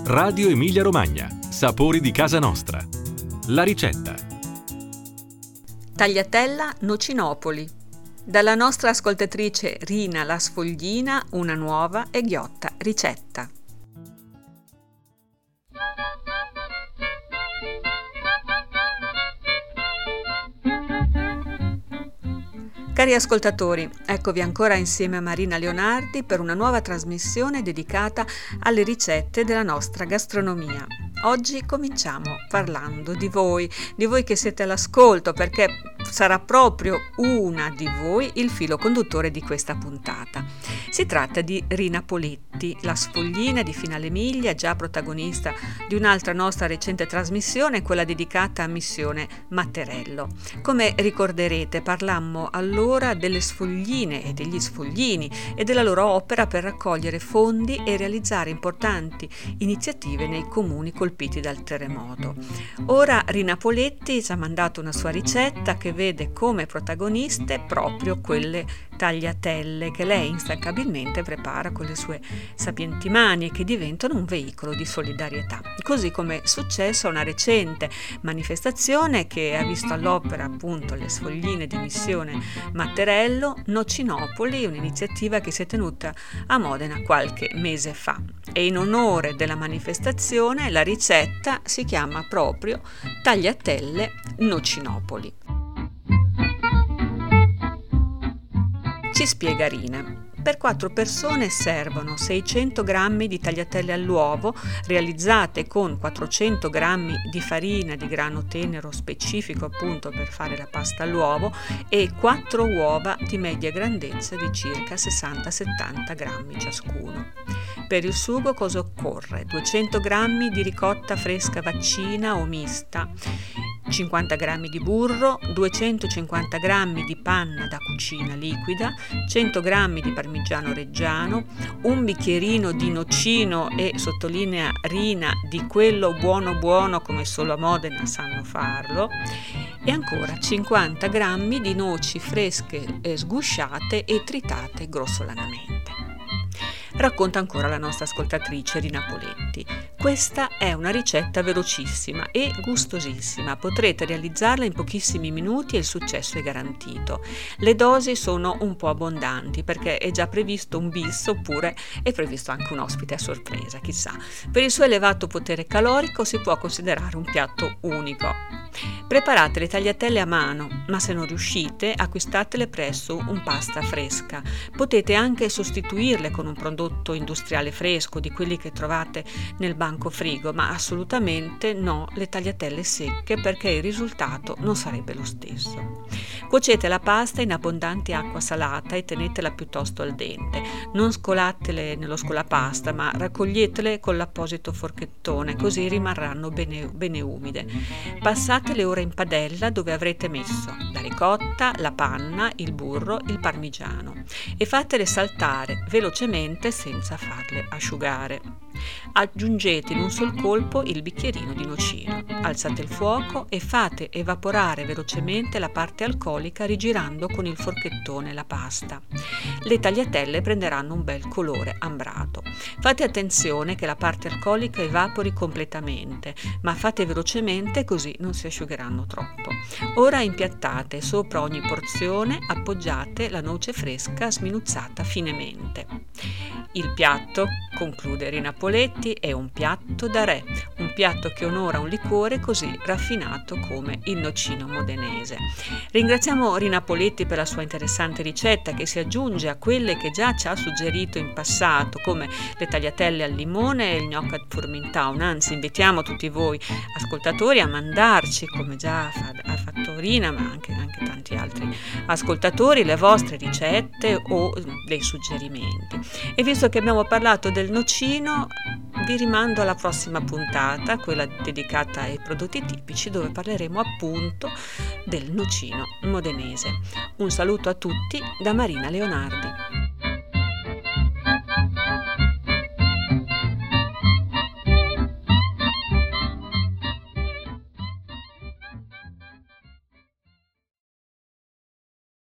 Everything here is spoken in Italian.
Radio Emilia Romagna, sapori di casa nostra. La ricetta. Tagliatella nocinopoli. Dalla nostra ascoltatrice Rina La Sfoglina, una nuova e ghiotta ricetta. Cari ascoltatori, eccovi ancora insieme a Marina Leonardi per una nuova trasmissione dedicata alle ricette della nostra gastronomia. Oggi cominciamo parlando di voi che siete all'ascolto, perché sarà proprio una di voi il filo conduttore di questa puntata. Si tratta di Rina Poletti, la sfoglina di Finale Emilia, già protagonista di un'altra nostra recente trasmissione, quella dedicata a Missione Matterello. Come ricorderete, parlammo allora delle sfogline e degli sfoglini e della loro opera per raccogliere fondi e realizzare importanti iniziative nei comuni colpiti dal terremoto. Ora Rina Poletti ci ha mandato una sua ricetta che vede come protagoniste proprio quelle tagliatelle che lei instancabilmente prepara con le sue sapienti mani e che diventano un veicolo di solidarietà, così come è successo a una recente manifestazione che ha visto all'opera appunto le sfogline di Missione Matterello Nocinopoli, un'iniziativa che si è tenuta a Modena qualche mese fa, e in onore della manifestazione la ricetta si chiama proprio tagliatelle nocinopoli. Ci spiega Rina. Per 4 persone servono 600 g di tagliatelle all'uovo realizzate con 400 g di farina di grano tenero specifico appunto per fare la pasta all'uovo e 4 uova di media grandezza di circa 60-70 g ciascuno. Per il sugo cosa occorre? 200 g di ricotta fresca vaccina o mista, 50 g di burro, 250 g di panna da cucina liquida, 100 g di parmigiano reggiano, un bicchierino di nocino e, sottolinea Rina, di quello buono buono come solo a Modena sanno farlo, e ancora 50 g di noci fresche sgusciate e tritate grossolanamente. Racconta ancora la nostra ascoltatrice Rina Poletti. Questa è una ricetta velocissima e gustosissima, potrete realizzarla in pochissimi minuti e il successo è garantito. Le dosi sono un po' abbondanti perché è già previsto un bis oppure è previsto anche un ospite a sorpresa, chissà. Per il suo elevato potere calorico si può considerare un piatto unico. Preparate le tagliatelle a mano, ma se non riuscite acquistatele presso un pasta fresca. Potete anche sostituirle con un prodotto industriale fresco di quelli che trovate nel banco frigo, ma assolutamente no le tagliatelle secche perché il risultato non sarebbe lo stesso. Cuocete la pasta in abbondante acqua salata e tenetela piuttosto al dente. Non scolatele nello scolapasta, ma raccoglietele con l'apposito forchettone, così rimarranno bene umide. Passatele ora in padella dove avrete messo la ricotta, la panna, il burro, il parmigiano e fatele saltare velocemente senza farle asciugare. Aggiungete in un sol colpo il bicchierino di nocino, alzate il fuoco e fate evaporare velocemente la parte alcolica rigirando con il forchettone la pasta. Le tagliatelle prenderanno un bel colore ambrato. Fate attenzione che la parte alcolica evapori completamente, ma fate velocemente così non si asciugheranno troppo. Ora impiattate sopra ogni porzione, appoggiate la noce fresca sminuzzata finemente. Il piatto, conclude Rina Poletti, è un piatto da re, un piatto che onora un liquore così raffinato come il nocino modenese. Ringraziamo Rina Poletti per la sua interessante ricetta che si aggiunge a quelle che già ci ha suggerito in passato, come le tagliatelle al limone e il gnocco al Formintown. Anzi, invitiamo tutti voi ascoltatori a mandarci, come già ha fatto Rina, ma anche tanti altri ascoltatori, le vostre ricette o dei suggerimenti. E visto che abbiamo parlato del nocino, vi rimando alla prossima puntata, quella dedicata ai prodotti tipici, dove parleremo appunto del nocino modenese. Un saluto a tutti da Marina Leonardi.